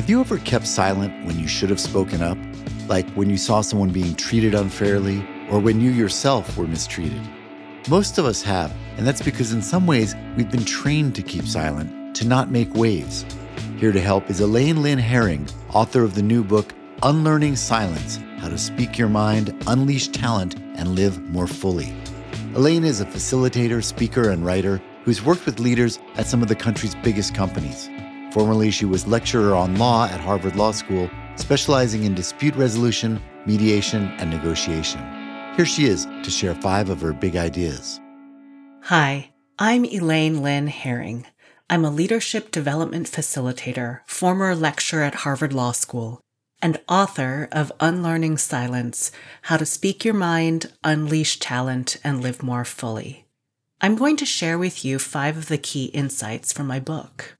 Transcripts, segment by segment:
Have you ever kept silent when you should have spoken up? Like when you saw someone being treated unfairly or when you yourself were mistreated? Most of us have, and that's because in some ways we've been trained to keep silent, to not make waves. Here to help is Elaine Lynn Herring, author of the new book, Unlearning Silence: How to Speak Your Mind, Unleash Talent, and Live More Fully. Elaine is a facilitator, speaker, and writer who's worked with leaders at some of the country's biggest companies. Formerly, she was lecturer on law at Harvard Law School, specializing in dispute resolution, mediation, and negotiation. Here she is to share 5 of her big ideas. Hi, I'm Elaine Lynn Herring. I'm a leadership development facilitator, former lecturer at Harvard Law School, and author of Unlearning Silence: How to Speak Your Mind, Unleash Talent, and Live More Fully. I'm going to share with you 5 of the key insights from my book.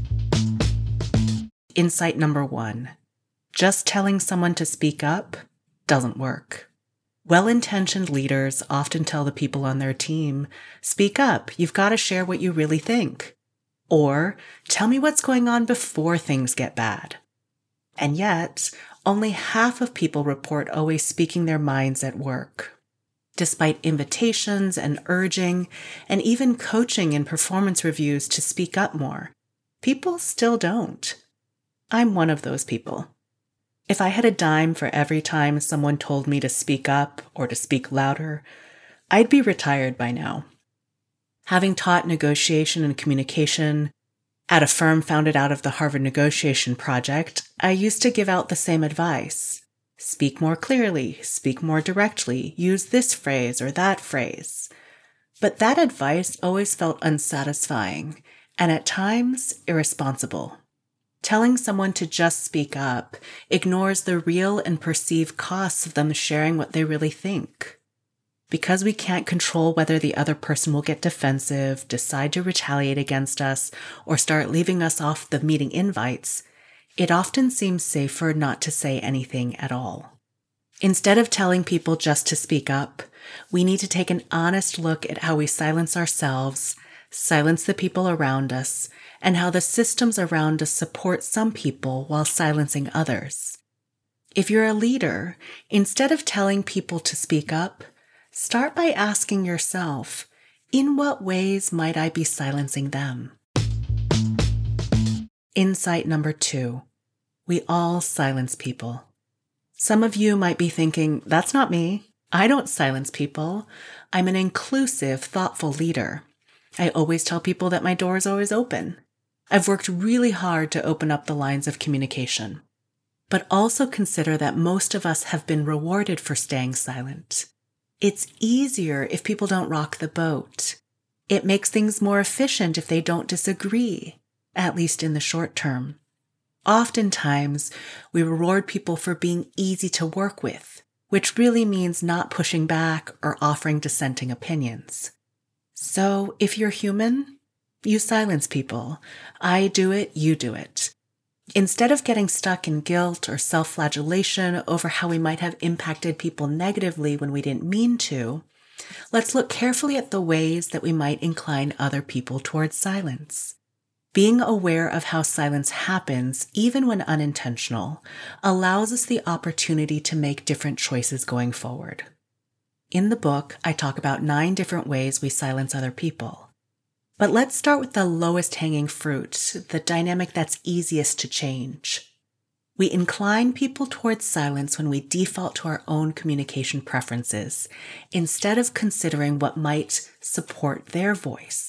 Insight number 1. Just telling someone to speak up doesn't work. Well-intentioned leaders often tell the people on their team, speak up, you've got to share what you really think. Or, tell me what's going on before things get bad. And yet, only half of people report always speaking their minds at work. Despite invitations and urging, and even coaching and performance reviews to speak up more, people still don't. I'm one of those people. If I had a dime for every time someone told me to speak up or to speak louder, I'd be retired by now. Having taught negotiation and communication at a firm founded out of the Harvard Negotiation Project, I used to give out the same advice. Speak more clearly, speak more directly, use this phrase or that phrase. But that advice always felt unsatisfying and at times irresponsible. Telling someone to just speak up ignores the real and perceived costs of them sharing what they really think. Because we can't control whether the other person will get defensive, decide to retaliate against us, or start leaving us off the meeting invites, it often seems safer not to say anything at all. Instead of telling people just to speak up, we need to take an honest look at how we silence ourselves, silence the people around us, and how the systems around us support some people while silencing others. If you're a leader, instead of telling people to speak up, start by asking yourself, in what ways might I be silencing them? Insight number 2. We all silence people. Some of you might be thinking, that's not me. I don't silence people. I'm an inclusive, thoughtful leader. I always tell people that my door is always open. I've worked really hard to open up the lines of communication. But also consider that most of us have been rewarded for staying silent. It's easier if people don't rock the boat. It makes things more efficient if they don't disagree, at least in the short term. Oftentimes, we reward people for being easy to work with, which really means not pushing back or offering dissenting opinions. So, if you're human, you silence people. I do it, you do it. Instead of getting stuck in guilt or self-flagellation over how we might have impacted people negatively when we didn't mean to, let's look carefully at the ways that we might incline other people towards silence. Being aware of how silence happens, even when unintentional, allows us the opportunity to make different choices going forward. In the book, I talk about 9 different ways we silence other people. But let's start with the lowest hanging fruit, the dynamic that's easiest to change. We incline people towards silence when we default to our own communication preferences, instead of considering what might support their voice.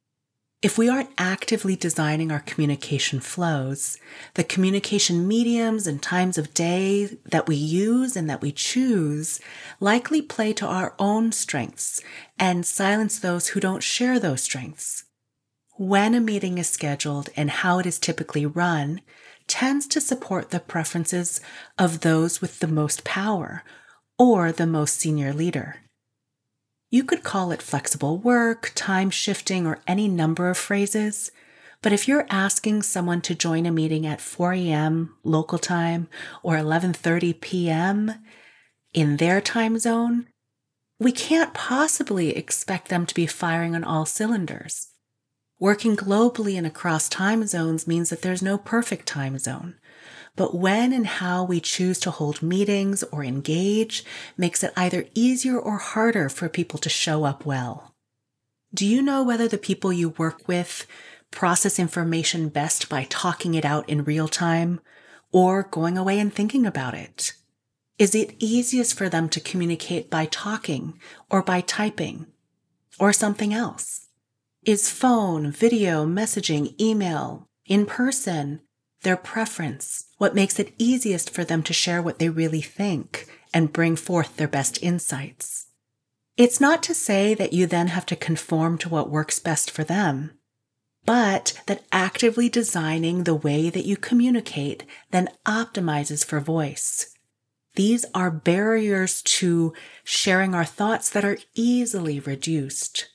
If we aren't actively designing our communication flows, the communication mediums and times of day that we use and that we choose likely play to our own strengths and silence those who don't share those strengths. When a meeting is scheduled and how it is typically run tends to support the preferences of those with the most power or the most senior leader. You could call it flexible work, time shifting, or any number of phrases, but if you're asking someone to join a meeting at 4 a.m. local time or 11:30 p.m. in their time zone, we can't possibly expect them to be firing on all cylinders. Working globally and across time zones means that there's no perfect time zone. but when and how we choose to hold meetings or engage makes it either easier or harder for people to show up well. Do you know whether the people you work with process information best by talking it out in real time or going away and thinking about it? Is it easiest for them to communicate by talking or by typing or something else? Is phone, video, messaging, email, in person, their preference, what makes it easiest for them to share what they really think and bring forth their best insights? It's not to say that you then have to conform to what works best for them, but that actively designing the way that you communicate then optimizes for voice. These are barriers to sharing our thoughts that are easily reduced.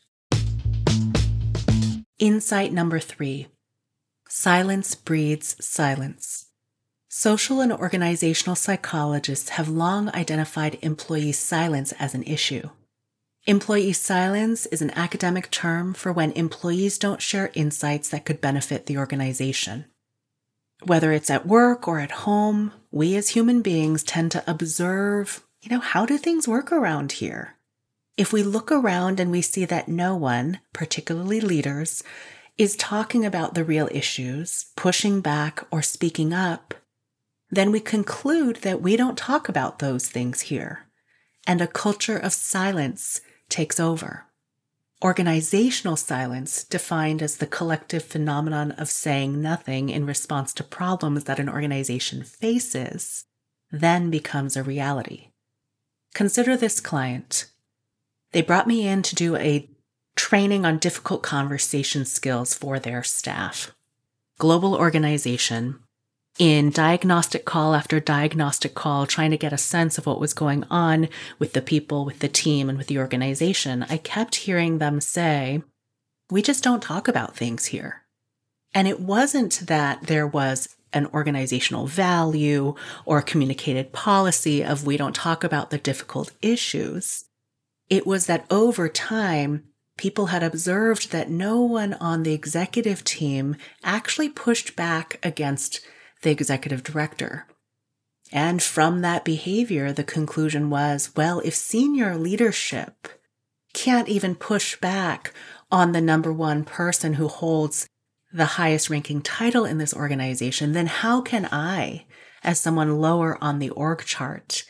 Insight number 3. Silence breeds silence. Social and organizational psychologists have long identified employee silence as an issue. Employee silence is an academic term for when employees don't share insights that could benefit the organization. Whether it's at work or at home, we as human beings tend to observe, how do things work around here? If we look around and we see that no one, particularly leaders, is talking about the real issues, pushing back, or speaking up, then we conclude that we don't talk about those things here, and a culture of silence takes over. Organizational silence, defined as the collective phenomenon of saying nothing in response to problems that an organization faces, then becomes a reality. Consider this client. They brought me in to do a training on difficult conversation skills for their staff. Global organization. In diagnostic call after diagnostic call, trying to get a sense of what was going on with the people, with the team, and with the organization, I kept hearing them say, we just don't talk about things here. And it wasn't that there was an organizational value or a communicated policy of we don't talk about the difficult issues. It was that over time, people had observed that no one on the executive team actually pushed back against the executive director. And from that behavior, the conclusion was, well, if senior leadership can't even push back on the number one person who holds the highest ranking title in this organization, then how can I, as someone lower on the org chart,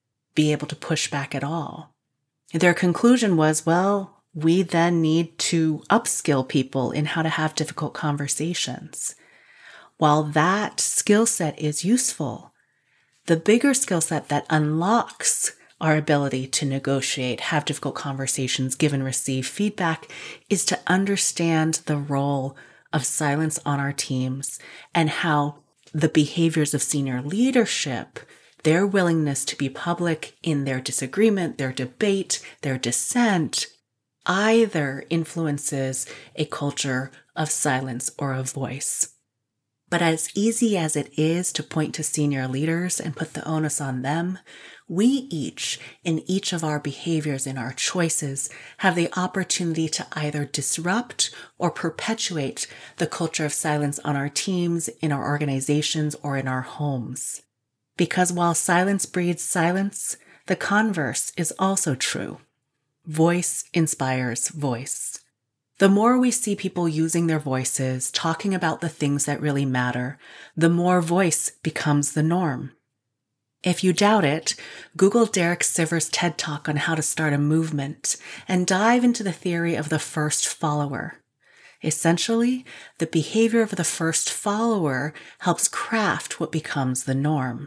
be able to push back at all? Their conclusion was, well, we then need to upskill people in how to have difficult conversations. While that skill set is useful, the bigger skill set that unlocks our ability to negotiate, have difficult conversations, give and receive feedback is to understand the role of silence on our teams and how the behaviors of senior leadership, their willingness to be public in their disagreement, their debate, their dissent, either influences a culture of silence or of voice. But as easy as it is to point to senior leaders and put the onus on them, we each, in each of our behaviors, in our choices, have the opportunity to either disrupt or perpetuate the culture of silence on our teams, in our organizations, or in our homes. Because while silence breeds silence, the converse is also true. Voice inspires voice. The more we see people using their voices, talking about the things that really matter, the more voice becomes the norm. If you doubt it, Google Derek Sivers' TED Talk on how to start a movement and dive into the theory of the first follower. Essentially, the behavior of the first follower helps craft what becomes the norm.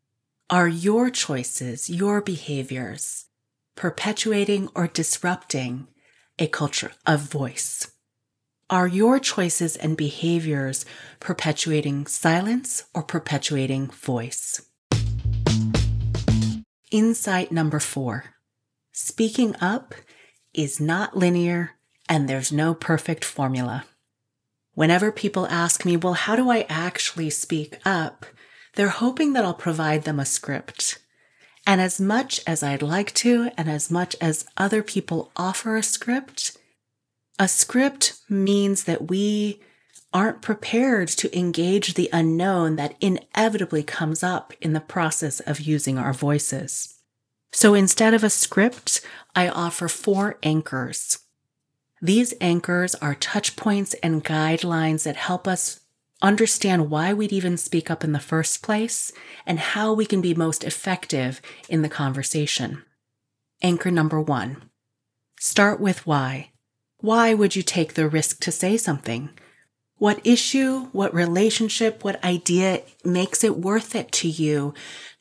Are your choices, your behaviors, perpetuating or disrupting a culture of voice? Are your choices and behaviors perpetuating silence or perpetuating voice? Insight number 4. Speaking up is not linear and there's no perfect formula. Whenever people ask me, well, how do I actually speak up? They're hoping that I'll provide them a script. And as much as I'd like to, and as much as other people offer a script means that we aren't prepared to engage the unknown that inevitably comes up in the process of using our voices. So instead of a script, I offer 4 anchors. These anchors are touch points and guidelines that help us understand why we'd even speak up in the first place and how we can be most effective in the conversation. Anchor number 1. Start with why. Why would you take the risk to say something? What issue, what relationship, what idea makes it worth it to you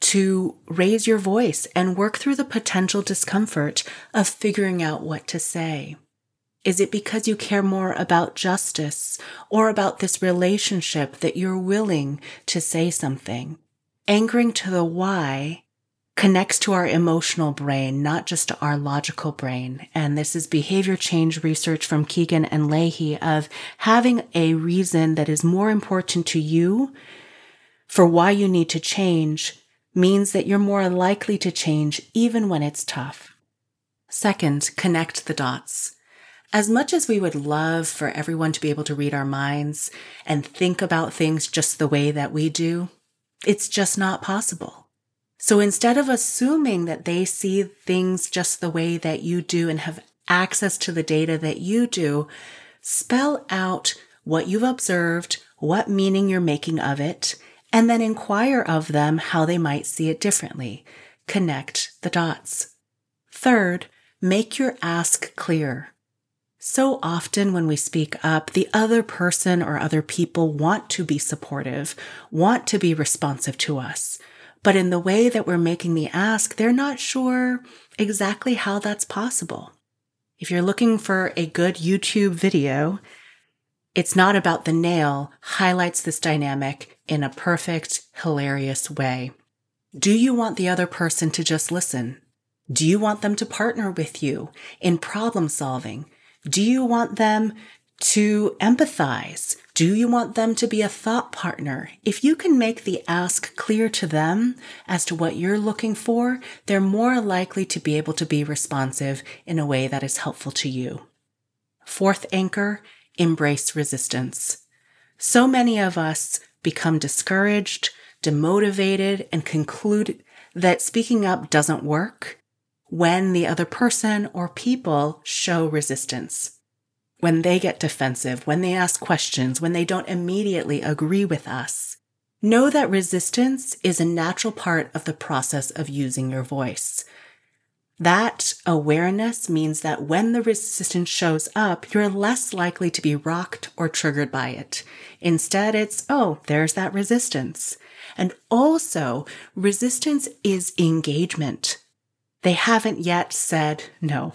to raise your voice and work through the potential discomfort of figuring out what to say? Is it because you care more about justice or about this relationship that you're willing to say something? Anchoring to the why connects to our emotional brain, not just to our logical brain. And this is behavior change research from Keegan and Leahy of having a reason that is more important to you for why you need to change means that you're more likely to change even when it's tough. Second, connect the dots. As much as we would love for everyone to be able to read our minds and think about things just the way that we do, it's just not possible. So instead of assuming that they see things just the way that you do and have access to the data that you do, spell out what you've observed, what meaning you're making of it, and then inquire of them how they might see it differently. Connect the dots. Third, make your ask clear. So often when we speak up, the other person or other people want to be supportive, want to be responsive to us. But in the way that we're making the ask, they're not sure exactly how that's possible. If you're looking for a good YouTube video, It's Not About the Nail highlights this dynamic in a perfect, hilarious way. Do you want the other person to just listen? Do you want them to partner with you in problem solving? Do you want them to empathize? Do you want them to be a thought partner? If you can make the ask clear to them as to what you're looking for, they're more likely to be able to be responsive in a way that is helpful to you. Fourth anchor, embrace resistance. So many of us become discouraged, demotivated, and conclude that speaking up doesn't work when the other person or people show resistance. When they get defensive, when they ask questions, when they don't immediately agree with us. Know that resistance is a natural part of the process of using your voice. That awareness means that when the resistance shows up, you're less likely to be rocked or triggered by it. Instead, it's, oh, there's that resistance. And also, resistance is engagement. They haven't yet said no.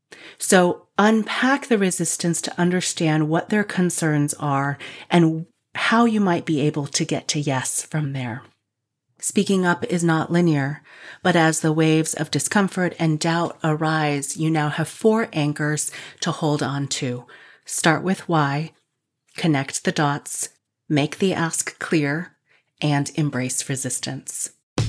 So unpack the resistance to understand what their concerns are and how you might be able to get to yes from there. Speaking up is not linear, but as the waves of discomfort and doubt arise, you now have 4 anchors to hold on to. Start with why, connect the dots, make the ask clear, and embrace resistance.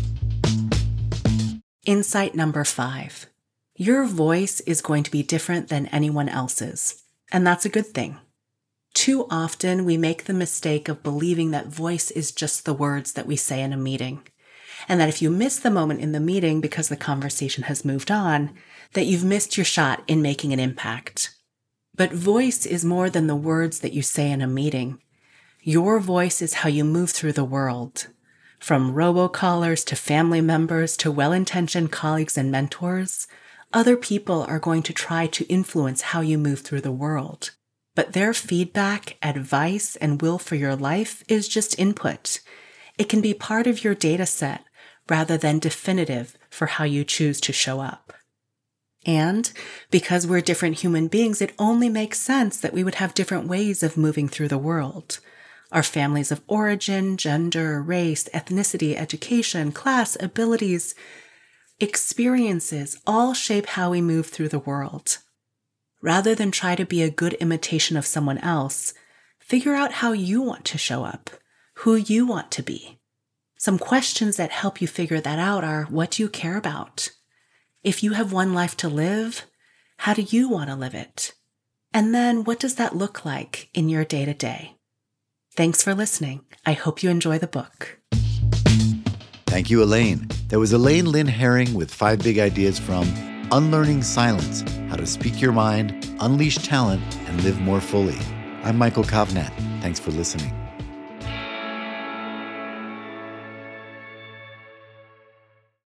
Insight number 5. Your voice is going to be different than anyone else's, and that's a good thing. Too often, we make the mistake of believing that voice is just the words that we say in a meeting, and that if you miss the moment in the meeting because the conversation has moved on, that you've missed your shot in making an impact. But voice is more than the words that you say in a meeting. Your voice is how you move through the world. From robocallers to family members to well-intentioned colleagues and mentors, other people are going to try to influence how you move through the world. But their feedback, advice, and will for your life is just input. It can be part of your data set rather than definitive for how you choose to show up. And because we're different human beings, it only makes sense that we would have different ways of moving through the world. Our families of origin, gender, race, ethnicity, education, class, abilities, experiences all shape how we move through the world. Rather than try to be a good imitation of someone else, figure out how you want to show up, who you want to be. Some questions that help you figure that out are, what do you care about? If you have one life to live, how do you want to live it? And then what does that look like in your day-to-day? Thanks for listening. I hope you enjoy the book. Thank you, Elaine. That was Elaine Lynn Herring with 5 big ideas from Unlearning Silence, How to Speak Your Mind, Unleash Talent, and Live More Fully. I'm Michael Kovnat. Thanks for listening.